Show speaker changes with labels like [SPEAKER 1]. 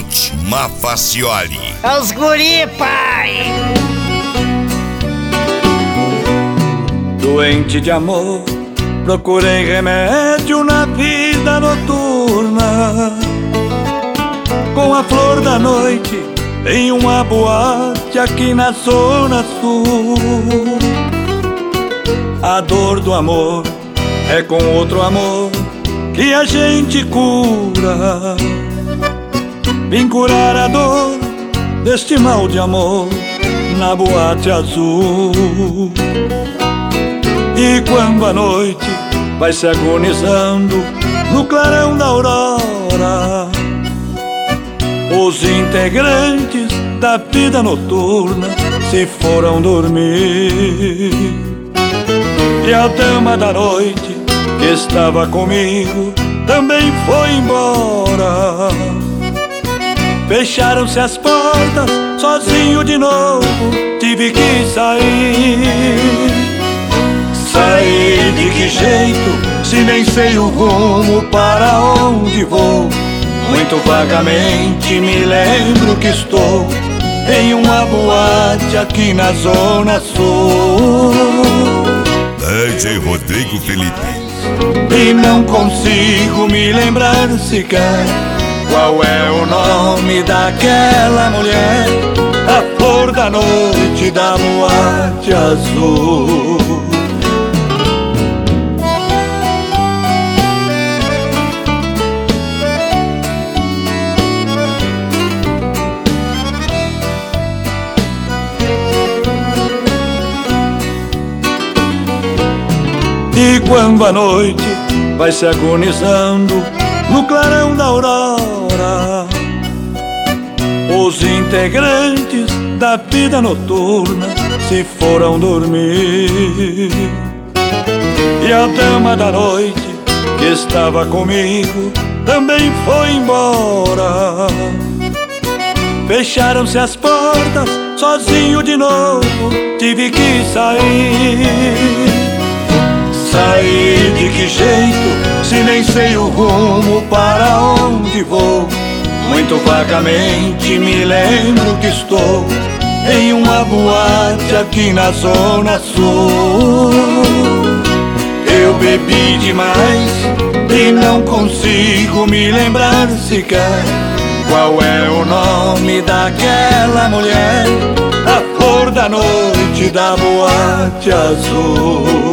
[SPEAKER 1] Boate Mafacioli.
[SPEAKER 2] Os guri, pai!
[SPEAKER 3] Doente de amor, procurei remédio na vida noturna. Com a flor da noite em uma boate aqui na Zona Sul. A dor do amor é com outro amor que a gente cura. Vim curar a dor deste mal de amor na boate azul. E quando a noite vai se agonizando no clarão da aurora, os integrantes da vida noturna se foram dormir. E a dama da noite que estava comigo também foi embora. Fecharam-se as portas, sozinho de novo tive que sair. Sair de que jeito, se nem sei o rumo para onde vou? Muito vagamente me lembro que estou em uma boate aqui na Zona Sul.
[SPEAKER 1] DJ Rodrigo Felipe.
[SPEAKER 3] E não consigo me lembrar sequer qual é o nome daquela mulher, a flor da noite da boate azul. E quando a noite vai se agonizando no clarão da aurora, os integrantes da vida noturna se foram dormir. E a dama da noite que estava comigo também foi embora. Fecharam-se as portas, sozinho de novo tive que sair. Sair de que jeito, se nem sei o rumo para onde vou? Muito vagamente me lembro que estou em uma boate aqui na Zona Sul. Eu bebi demais e não consigo me lembrar sequer qual é o nome daquela mulher, a flor da noite da boate azul.